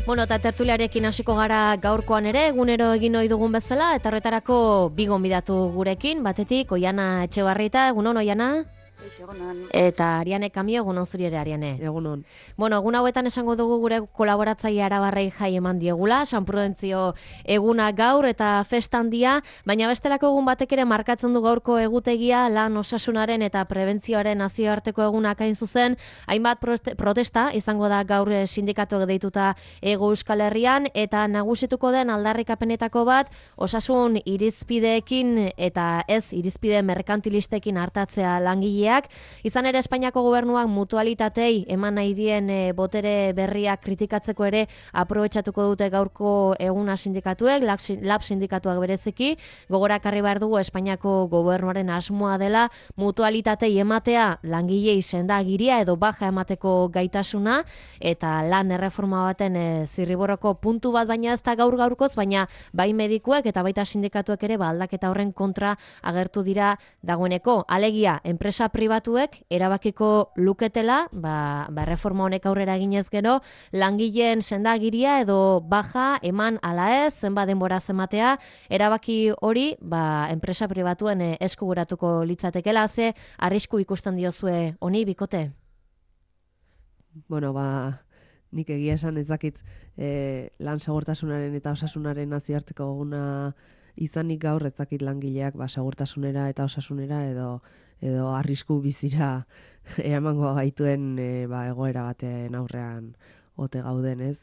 Bueno, eta tertuliarekin hasiko gara gaurkoan ere, egunero egin ohi dugun bezala, eta horretarako bi gonbidatu gurekin, batetik Oiana Etxebarrieta, egunon Oiana? Egunon. Eta Ariane Kamio, egunon zuri ere Ariane. Egunon. Bueno, egun hauetan esango dugu gure kolaboratzaile Arabarrei jai eman diegula, San Prudentzio eguna gaur eta festa handia, baina bestelako egun batek ere markatzen du gaurko egutegia lan osasunaren eta prebentzioaren nazioarteko egunak hain zuzen, hainbat protesta izango da gaur sindikatuak deituta Hego Euskal Herrian, eta nagusituko den aldarrikapenetako bat osasun irizpideekin eta ez irizpide merkantilistekin hartatzea langileak. Izan ere Espainiako gobernuak mutualitatei eman nahi dien botere berriak kritikatzeko ere aprobetxatuko dute gaurko eguna sindikatuek, lab sindikatuak bereziki. Gogorakarri behar dugu Espainiako gobernuaren asmoa dela mutualitatei ematea langilei sendagiria edo baja emateko gaitasuna, eta lan erreforma baten zirriborroko puntu bat, baina ez da gaur-gaurkoz, baina bai medikuek eta baita sindikatuek ere aldaketa horren kontra agertu dira dagoeneko. Alegia, enpresa pribatuek erabakiko luketela, reforma honek aurrera eginez gero, langileen sendagiria edo baja eman ala ez, zenba denbora ematea, erabaki hori enpresa pribatuen eskuguratuko litzatekela. Ze arrisku ikusten diozue honi, bikote? Bueno, nik egia esan ez dakit lan segurtasunaren eta osasunaren nazioarteko eguna izanik gaur ez dakit langileak segurtasunera eta osasunera edo arrisku bizira eramango gaituen egoera baten aurrean ote gauden, ez?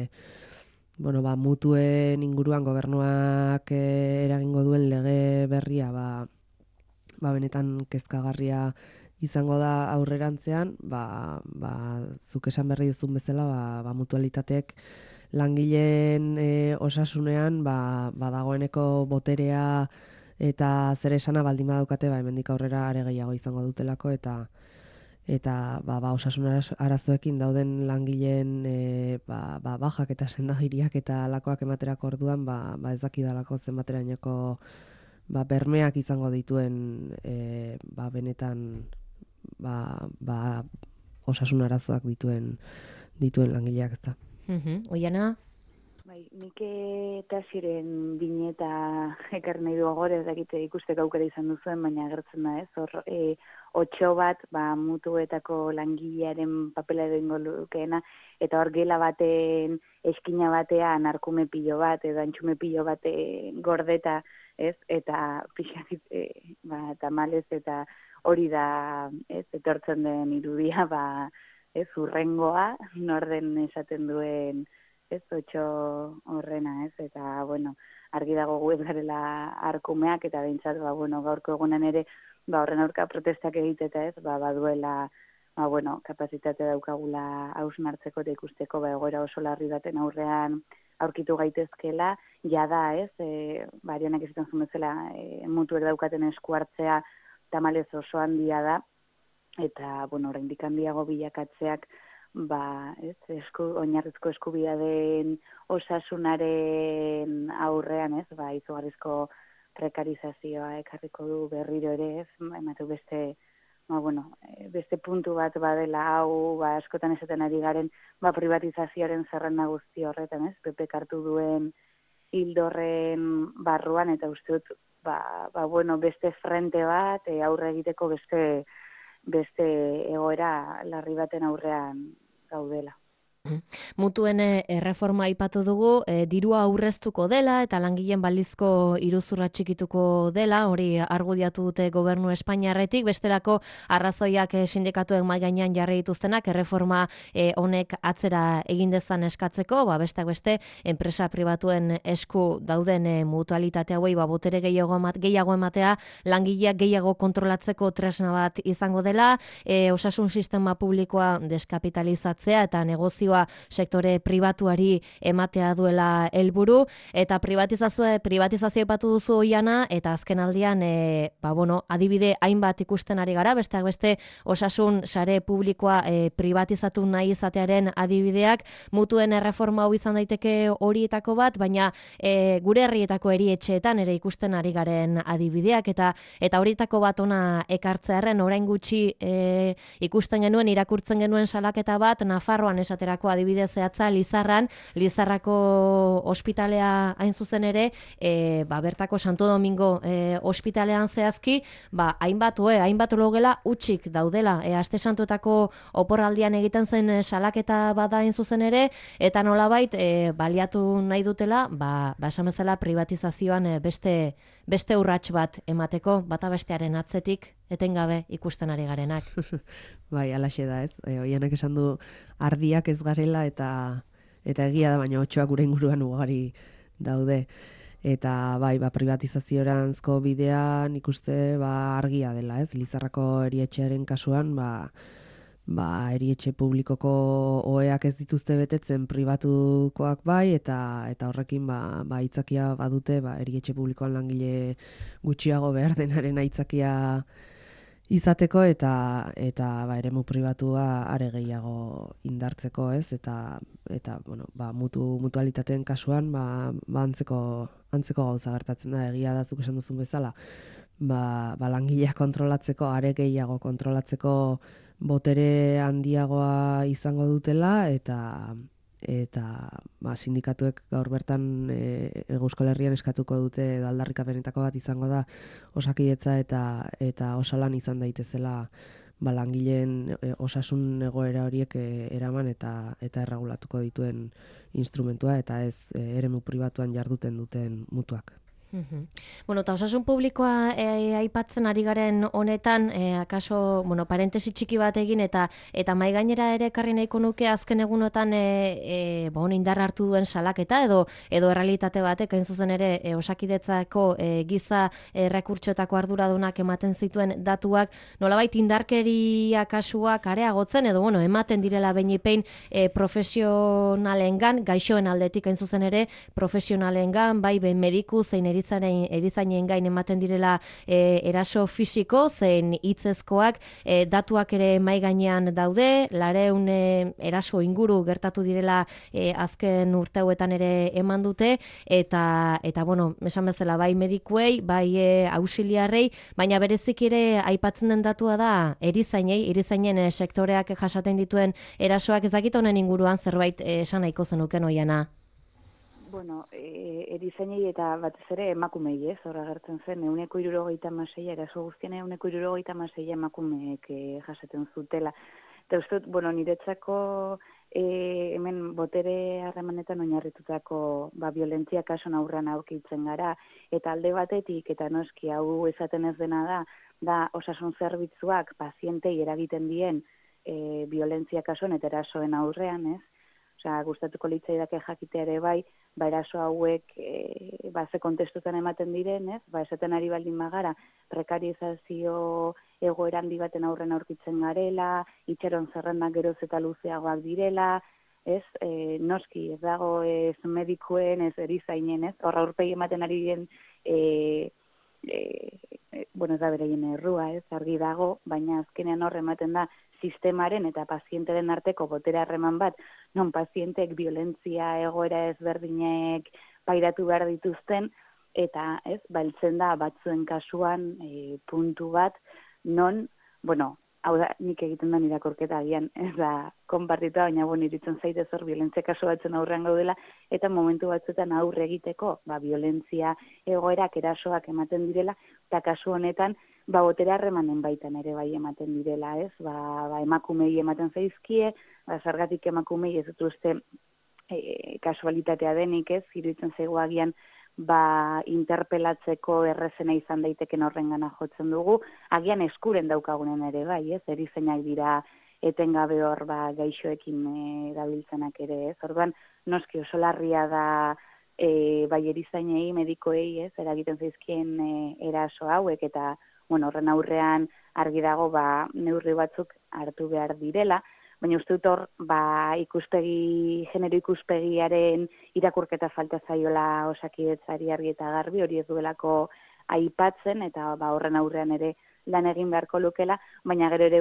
Mutuen inguruan gobernuak eragingo duen lege berria benetan kezkagarria izango da aurrerantzean, zuk esan berri duzun bezala, mutualitateek langileen osasunean dagoeneko boterea eta zer esana baldin badaukate, hemendik aurrera are gehiago izango dutelako, eta osasun arazoekin dauden langileen bajak eta sendagiriak eta alakoak ematerako orduan ez dakidalako zenbaterainoko bermeak izango dituen benetan osasun arazoak dituen langileak, ez da. Oiana? Nik eta ziren bineta ekar nahi du agore, ez dakite ikusteko aukera izan duzuen, baina agertzen da, ez? Hor, otxo bat, mutuetako langilearen papela edo lukeena, eta hor gela baten, eskina batean, arkume pilo bat, edo antxume pilo baten gordeta, ez? Eta pixatik, tamalez, eta hori da, ez? Etortzen den irudia, ez? Urrengoa, norden esaten duen, ez, otxo horrena, ez, eta, argi dago gu ez garela arkumeak, eta behintzat, gaurko egunan ere, horren aurka protestak egiteta, ez, baduela, kapazitate daukagula hausnartzeko eta ikusteko, egoera oso larri baten aurrean aurkitu gaitezkela, jada, ez, Arianak esaten zuen bezala, mutuek daukaten esku hartzea tamalez oso handia da, eta, oraindik handiago bilakatzeak, oinarrizko eskubidea den osasunaren aurrean, ez, izugarrizko prekarizazioa ekarriko du berriro ere, ez, ematu beste puntu bat badela hau, askotan esaten ari garen, privatizazioaren zerrenda guzti horretan, ez, PP hartu duen hildorren barruan, eta uste dut, beste frente bat, aurre egiteko beste egoera larri baten aurrean gaudela. Mutuen erreforma aipatu dugu, dirua aurreztuko dela eta langileen balizko iruzurra txikituko dela, hori argudiatu dute gobernu Espainiarretik, bestelako arrazoiak sindikatuek mahai gainean jarri dituztenak, erreforma honek atzera egin dezan eskatzeko, besteak beste, enpresa pribatuen esku dauden mutualitate hauei botere gehiago ematea, langileak gehiago kontrolatzeko tresna bat izango dela, osasun sistema publikoa deskapitalizatzea eta negozioa sektore pribatuari ematea duela helburu, eta privatizazio epatu duzu Oiana, eta azken aldian, adibide hainbat ikusten ari gara, besteak beste osasun sare publikoa privatizatu nahi izatearen adibideak, mutuen erreforma hau izan daiteke horietako bat, baina gure herrietako erietxeetan ere ikusten ari garen adibideak, eta horietako bat ona ekartzearren, orain gutxi ikusten genuen, irakurtzen genuen salaketa bat, Nafarroan esaterako Lizarrako adibide zehatza, Lizarrako ospitalea hain zuzen ere, bertako Santo Domingo ospitalean zehazki, hainbat logela utxik daudela. Aste Santuetako oporraldian egiten zen salaketa bada hain zuzen ere, eta nolabait baliatu nahi dutela, esan bezala privatizazioan beste urrats bat emateko, bata bestearen atzetik etengabe ikusten ari garenak. Bai, alaxe da, ez? Oianek esan du ardiak ez garela eta egia da, baina otxoak gure inguruan ugari daude. Eta bai, privatizazioranzko bidean ikuste argia dela, ez? Lizarrako erietxearen kasuan, erietxe publikoko oheak ez dituzte betetzen pribatukoak bai, eta horrekin aitzakia badute erietxe publikoan langile gutxiago behar denaren aitzakia izateko eta eremu pribatua are gehiago indartzeko, ez? Eta mutualitateen kasuan antzeko gauza gertatzen da, egia da zuk esan duzun bezala. Langileak kontrolatzeko, are gehiago kontrolatzeko botere handiagoa izango dutela eta sindikatuek gaur bertan Euskal Herrian eskatuko dute edo aldarrikapenetako bat izango da Osakidetza eta Osalan izan daitezela langileen osasun egoera horiek eraman eta erregulatuko dituen instrumentua eta ez eremu pribatuan jarduten duten mutuak. Eta osasun publikoa aipatzen ari garen honetan, akaso, parentesi txiki bat egin eta mahai gainera ere ekarri nahiko nuke azken egunotan indar hartu duen salaketa edo errealitate batek hain zuzen ere Osakidetzako giza errekurtsoetako arduradunak ematen zituen datuak, nolabait indarkeria kasuak areagotzen edo ematen direla behin profesionalengan, gaixoen aldetik hain zuzen ere profesionalengan, bai mediku zein erizainen gain ematen direla eraso fisiko, zein hitzezkoak, datuak ere mahai gainean daude, 400 eraso inguru gertatu direla azken urte hauetan ere eman dute, eta esan bezala bai medikuei, bai auxiliarrei, baina berezik ere aipatzen den datua da erizainen sektoreak jasaten dituen erasoak, ez dakit honen inguruan zerbait esan nahiko zenuken Oiana. Erizainei eta batez ere emakumei, ez, horra gertzen zen, 176, eraso guztien 176 emakumeek jasaten zutela. Eta uste dut, niretzako hemen botere harremanetan oinarritutako violentzia kasuan aurrean aurkitzen gara, eta alde batetik, eta noski hau esaten ez dena da osasun zerbitzuak pazientei eragiten dien violentzia kasuan eta erasoen aurrean, ez? Gustatuko litzaidake jakitea ere bai, eraso hauek ze kontestutan ematen diren, ez? Esaten ari baldin bagara, prekarizazio egoera handi baten aurren aurkitzen garela, itxaron zerrendak geroz eta luzeagoak direla, ez? Noski, ez dago ez medikuen, ez erizainen, ez? Horra aurpegi ematen ari diren ez da bereien errua, ez? Argi dago, baina azkenean hor ematen da sistemaren eta pazienteren arteko botere harreman bat, non pazientek violentzia egoera ezberdinek pairatu behar dituzten, eta heltzen da batzuen kasuan puntu bat, non, hau da, nik egiten da irakurketa agian, ez da konpartitua, baina iritzen zaitez hor violentzia kasu batzen aurrean gaudela, eta momentu batzuetan aurre egiteko, violentzia egoerak erasoak ematen direla, eta kasu honetan, botere harremanen baitan ere bai ematen direla, ez? Emakumei ematen zaizkie, zergatik emakumei ez dut uste kasualitatea denik, ez? Iruditzen zaigu agian interpelatzeko errezena izan daiteken horrengana jotzen dugu, agian eskuren daukagunen ere bai, ez? Erizainak dira etengabe hor gaixoekin dabiltzenak ere, ez? Orduan, noski oso larria da bai erizainei, medikoei, ez? Eragiten zaizkien eraso hauek eta horren aurrean argi dago neurri batzuk hartu behar direla, baina uste dut hor genero ikuspegiaren irakurketa falta zaiola Osakidetzari argi eta garbi, hori ez duelako aipatzen eta horren aurrean ere lan egin beharko lukela, baina gero ere bai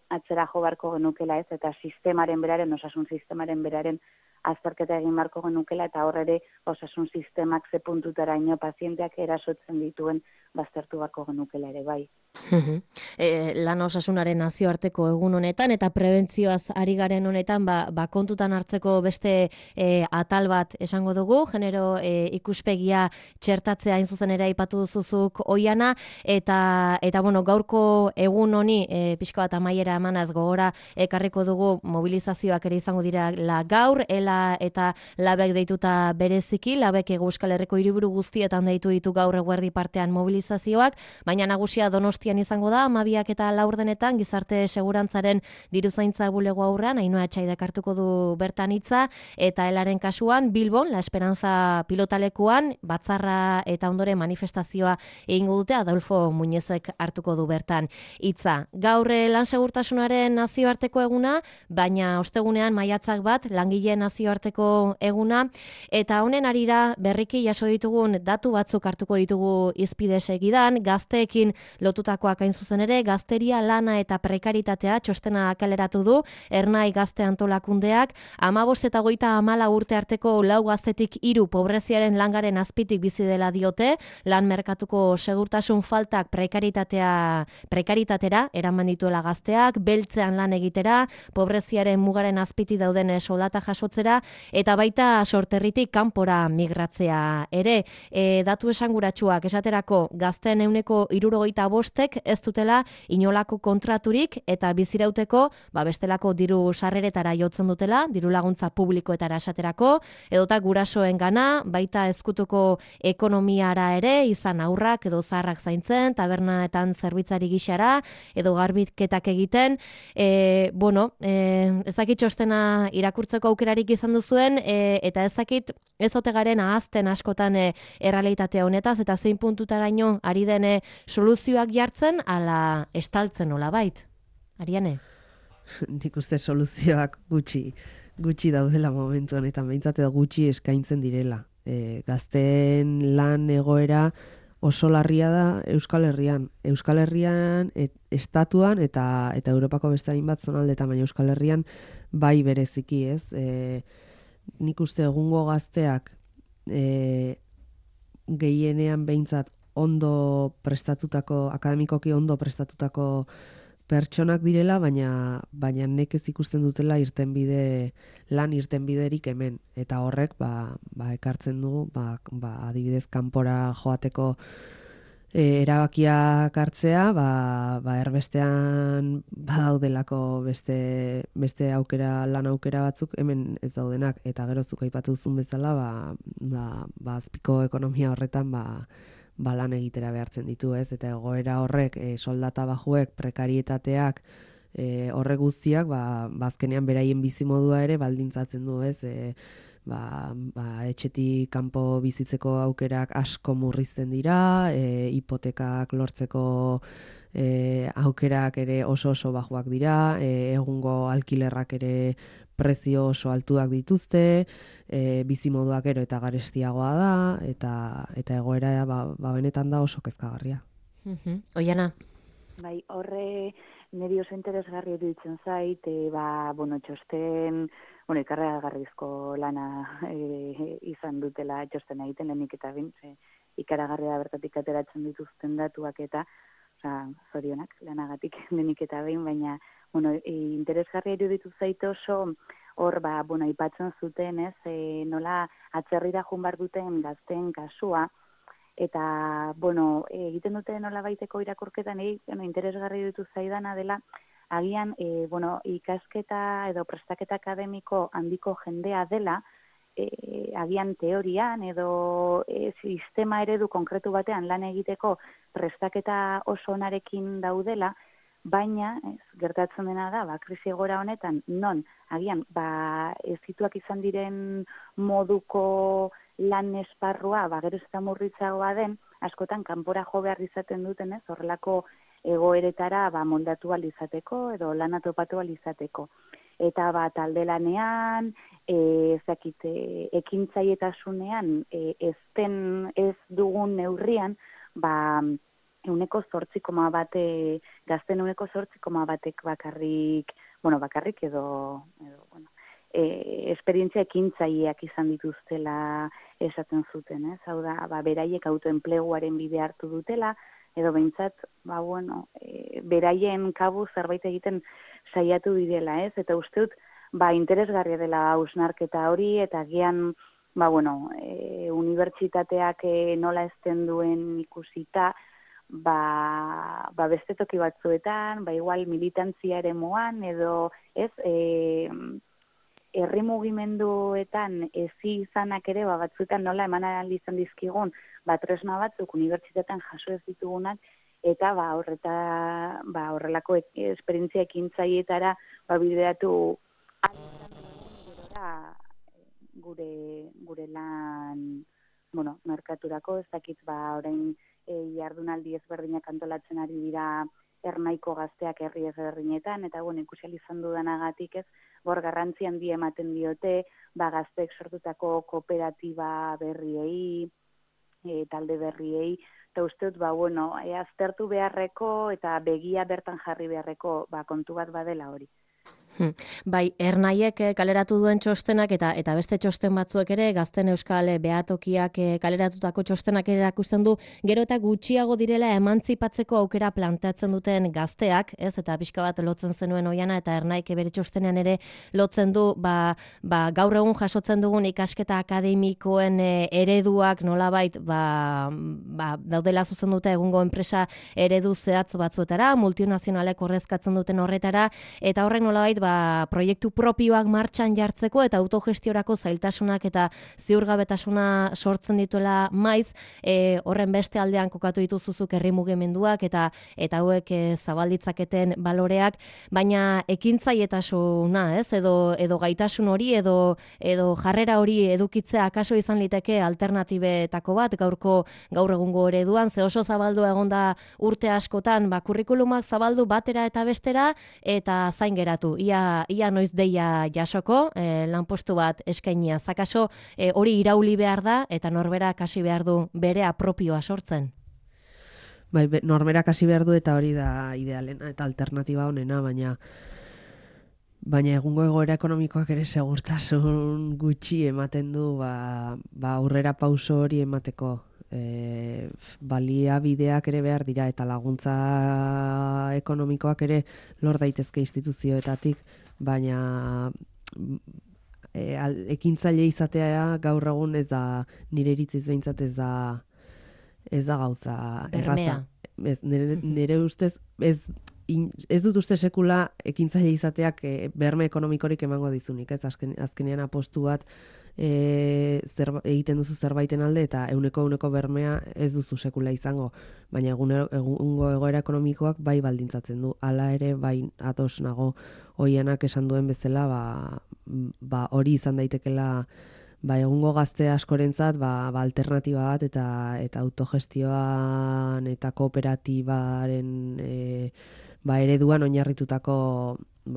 atzera jo barko genukela ez, eta sistemaren beraren, osasun sistemaren beraren azterketa egin barko genukela, eta hor ere osasun sistemak ze puntutaraino pazienteak erasotzen dituen baztertu barko genukela ere bai. Lan osasunaren nazioarteko egun honetan eta prebentzioaz ari garen honetan kontutan hartzeko beste atal bat esango dugu, genero ikuspegia txertatzea hain zuzen ere aipatu duzuzuk Oiana, eta bueno, gaurko egun honi pixka bat amaiera emanaz gogora ekarriko dugu mobilizazioak ere izango dira gaur, ELA eta labek deituta bereziki, labek Euskal Herriko hiriburu guztietan deitu ditu gaur eguerdi partean mobilizazioak, baina nagusia Donostian izango da, 12 eta 4 gizarte segurantzaren diruzaintza bulego aurrean, Ainhoa Etxaidak hartuko du bertan hitza, eta elaren kasuan Bilbon, La Esperanza pilotalekuan, batzarra eta ondore manifestazioa egingo dute, Adolfo Muñezek hartuko du bertan hitza. Gaur lan segurtasunaren nazioarteko eguna, baina ostegunean maiatzak bat, langileen nazioarteko eguna, eta honen arira berriki jaso ditugun datu batzuk hartuko ditugu hizpide segidan, gazteekin lotutakoak hain zuzen ere, gazteria, lana eta prekaritatea txostena kaleratu du, Ernai Gazte Antolakundeak, 15 eta 34 urte arteko 4 gaztetik 3 pobreziaren langaren azpitik bizi dela diote, lan merkatuko segurtasun faltak prekaritatera eraman dituela gazteak, beltzean lan egitera, pobreziaren mugaren azpiti dauden soldata jasotzera, eta baita sorterritik kanpora migratzea ere. Datu esanguratsuak esaterako gazteen 65% ez dutela inolako kontraturik eta bizirauteko bestelako diru sarreretara jotzen dutela, diru laguntza publikoetara esaterako, edota gurasoengana, baita ezkutuko ekonomiara ere, izan haurrak edo zaharrak zaintzen, tabernaetan zerbitzari gixara, edo garbiketak egiten. Ezakit txostena irakurtzeko aukerarik izan duzuen, eta ezakit ez ote garen ahazten askotan errealitatea honetaz, eta zein puntutaraino ari den soluzioak jartzen, ala estaltzen nolabait. Ariane? Nik uste soluzioak gutxi daudela momentu honetan, behintzat edo gutxi eskaintzen direla. Gazteen lan egoera oso larria da Euskal Herrian. Euskal Herrian, estatuan eta Europako beste hainbat zonaldetan, baina Euskal Herrian bai bereziki, ez? Nik uste egungo gazteak gehienean behintzat ondo prestatutako, akademikoki ondo prestatutako pertsonak direla, baina nekez ikusten dutela irtenbiderik hemen. Eta horrek ekartzen du, adibidez kanpora joateko erabakiak hartzea, erbestean badaudelako beste aukera, lan aukera batzuk hemen ez daudenak, eta gero zuk aipatu duzun bezala, azpiko ekonomia horretan lan egitera behartzen ditu, ez? Eta egoera horrek, soldata bajuek, prekarietateak, horrek guztiak, azkenean beraien bizimodua ere baldintzatzen du, ez? Etxetik kanpo bizitzeko aukerak asko murrizten dira, hipotekak lortzeko aukerak ere oso bajuak dira, egungo alkilerrak ere prezio oso altuak dituzte, bizimoduak gero eta garestiagoa da, eta egoera benetan da oso kezkagarria. Oiana? Bai, horre niri oso interesgarri iruditzen zait, txosten, ikaragarrizko lana izan dutela txosten egiten lehenik eta bin, ikaragarria bertatik ateratzen dituzten datuak eta zorionak lanagatik lehenik eta behin, baina interesgarria iruditu zait oso hor aipatzen zuten, ez, nola atzerrira joan behar duten gazteen kasua, eta, egiten dute nola baiteko irakurketan, interesgarri ditu zaidana dela, agian, ikasketa edo prestaketa akademiko handiko jendea dela, agian teorian edo sistema eredu konkretu batean lan egiteko prestaketa oso onarekin daudela, baina gertatzen dena da, krisi egoera honetan, non, agian, ezituak izan diren moduko lan esparrua, gero eta murritzagoa den, askotan kanpora jo behar izaten duten, ez, horrelako egoeretara moldatu izateko edo lana topatu izateko. Eta talde lanean, ekintzailetasunean ez dugun neurrian, €8,1 gazten €8,1 bakarrik edo esperientzia ekintzaileak izan dituztela esaten zuten, ez? Hau da, beraiek autoenpleguaren bide hartu dutela, edo behintzat, beraien kabuz zerbait egiten saiatu direla, ez? Eta uste dut, interesgarria dela hausnarketa hori, eta agian, unibertsitateak nola ezten duen ikusita, beste toki batzuetan, igual militantzia eremuan, edo, ez, herri mugimenduetan ezi izanak ere, batzuetan nola eman ahal izan dizkigun, tresna batzuk unibertsitatean jaso ez ditugunak, eta horrelako esperientzia ekintzailetara bideratu gure lan merkaturako, ez dakit orain jardunaldi ezberdinak antolatzen ari dira ernaiko gazteak herri ezberdinetan, eta ikusi ahal izan dudanagatik ez, garrantzi handia ematen diote, gazteek sortutako kooperatiba berriei, talde berriei, eta uste dut, aztertu beharreko eta begia bertan jarri beharreko kontu bat badela hori. Bai, Ernaiek kaleratu duen txostenak eta beste txosten batzuek ere, Gazteen Euskal Behatokiak kaleratutako txostenak ere erakusten du, gero eta gutxiago direla emantzipatzeko aukera planteatzen duten gazteak, ez? Eta pixka bat lotzen zenuen oiana, eta Ernaik bere txostenean ere lotzen du, gaur egun jasotzen dugun ikasketa akademikoen ereduak nolabait, daudela zuzen dute egungo enpresa eredu zehatz batzuetara, multinazionalek ordezkatzen duten horretara, eta horrek nolabait, proiektu propioak martxan jartzeko eta autogestiorako zailtasunak eta ziurgabetasuna sortzen dituela maiz, horren beste aldean kokatu dituzuzuk herri mugimenduak eta hauek zabalditzaketen baloreak, baina ekintzailetasuna, ez? Edo gaitasun hori edo jarrera hori edukitzea akaso izan liteke alternatibetako bat gaur egungo ereduan, ze oso zabaldua egonda urte askotan, kurrikulumak zabaldu batera eta bestera eta zain geratu. Ia noiz deia jasoko, lanpostu bat eskainia. Zakaso hori irauli behar da eta norberak hasi behar du berea propioa sortzen. Bai, norberak hasi behar du eta hori da idealena eta alternatiba honena, baina egungo egoera ekonomikoak ere segurtasun gutxi ematen du aurrera pauso hori emateko. Baliabideak ere behar dira eta laguntza ekonomikoak ere lor daitezke instituzioetatik, baina ekintzaile izatea gaur egun ez da, nire iritziz behintzat ez da gauza erraza. Nire ustez ez dut uste sekula ekintzaile izateak berme ekonomikorik emango dizunik, ez? Azkenean apostu bat egiten duzu zerbaiten alde eta euneko bermea ez duzu sekula izango, baina egungo egoera ekonomikoak bai baldintzatzen du. Hala ere, bai ados nago Oianak esan duen bezala, hori izan daitekela egungo gazte askorentzat alternatiba bat eta autogestioan eta kooperatibaren ereduan oinarritutako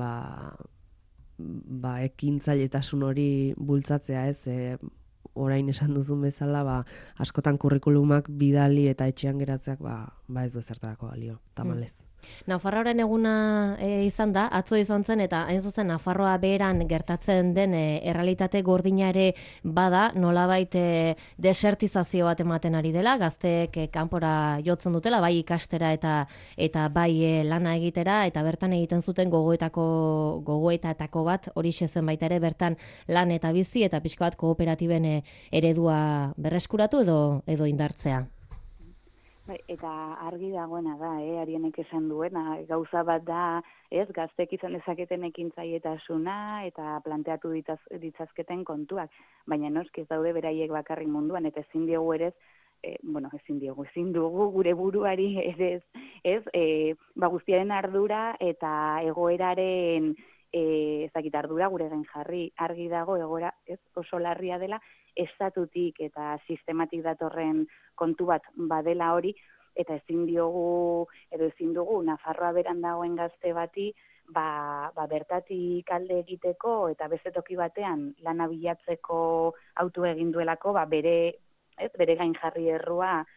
ekintzailetasun hori bultzatzea, ez? Orain esan duzun bezala, askotan kurrikulumak bidali eta etxean geratzeak ez du ezertarako balio, tamalez. Nafarroaren eguna izan da, atzo izan zen, eta hain zuzen Nafarroa beheran gertatzen den errealitate gordina ere bada, nolabait desertizazio bat ematen ari dela, gazteek kanpora jotzen dutela, bai ikastera eta bai lana egitera, eta bertan egiten zuten gogoetatako bat, horixe zen baita ere, bertan lan eta bizi, eta pixka bat kooperatiben eredua berreskuratu edo indartzea. Eta argi dagoena da, Arienek esan duena, gauza bat da, gaztek izan dezaketen ekintzailetasuna eta planteatu ditzazketen kontuak, baina noski ez daude beraiek bakarrik munduan, eta ezin diogu ere, ezin dugu gure buruari ere guztiaren ardura eta egoeraren ardura gure gain jarri. Argi dago egoera oso larria dela, estatutik eta sistematik datorren kontu bat badela hori, eta ezin dugu Nafarroa beran dagoen gazte bati bertatik alde egiteko eta beste toki batean lana bilatzeko autu egin duelako bere gain jarri errua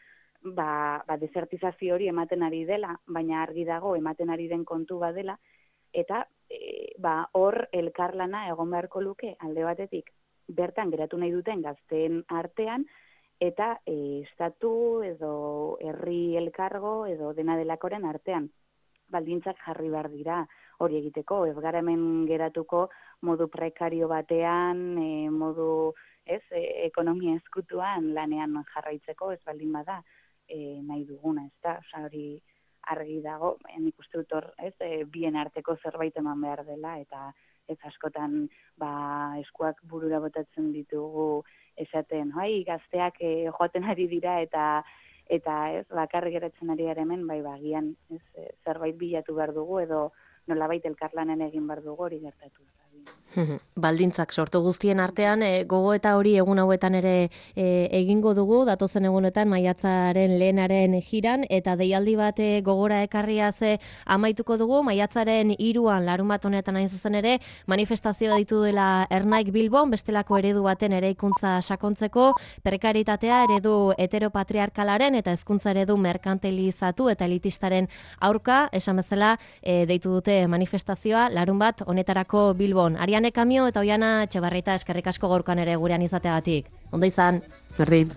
desertizazio hori ematen ari dela, baina argi dago ematen ari den kontu badela, eta hor elkarlana egon beharko luke alde batetik bertan geratu nahi duten gazteen artean, eta estatu edo herri elkargo edo dena delakoren artean. Baldintzak jarri behar dira hori egiteko, ez gara hemen geratuko modu prekario batean, modu ekonomia ezkutuan lanean jarraitzeko, ez baldin bada nahi duguna, ez da, hori argi dago, nik uste dut hor, bien arteko zerbait eman behar dela, eta ez askotan eskuak burura botatzen ditugu esaten, gazteak joaten ari dira, eta ez, bakarrik geratzen ari gara hemen, bagian zerbait bilatu behar dugu, edo nolabait elkarlanen egin behar dugu hori gertatu. Baldintzak sortu guztien artean, gogoeta hori egun hauetan ere egingo dugu, datozen egunetan maiatzaren lehenaren jiran, eta deialdi bat gogora ekarriaz amaituko dugu, maiatzaren 3an larunbat honetan hain zuzen ere, manifestazioa ditu dela Ernaik Bilbon, bestelako eredu baten eraikuntza sakontzeko, prekaritatea eredu heteropatriarkalaren eta hezkuntza eredu merkantilizatu eta elitistaren aurka, esan bezala deitu dute manifestazioa larunbat honetarako Bilbon. Ariane Kamio eta Oiana Etxebarrieta eskerrik asko gaurkoan ere gurean izateagatik. Ondo izan. Berdin.